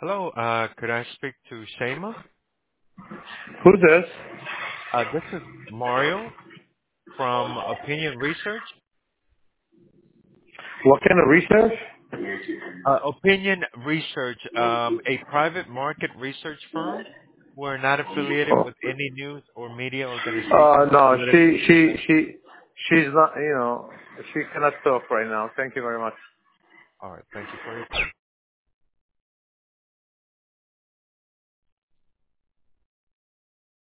Hello, could I speak to Seema? Who's this? This is Mario from Opinion Research. What kind of research? Opinion Research, a private market research firm. We're not affiliated Oh, with any news or media organization or no, political organization. she's not, she cannot talk right now. Thank you very much. All right, thank you for your time.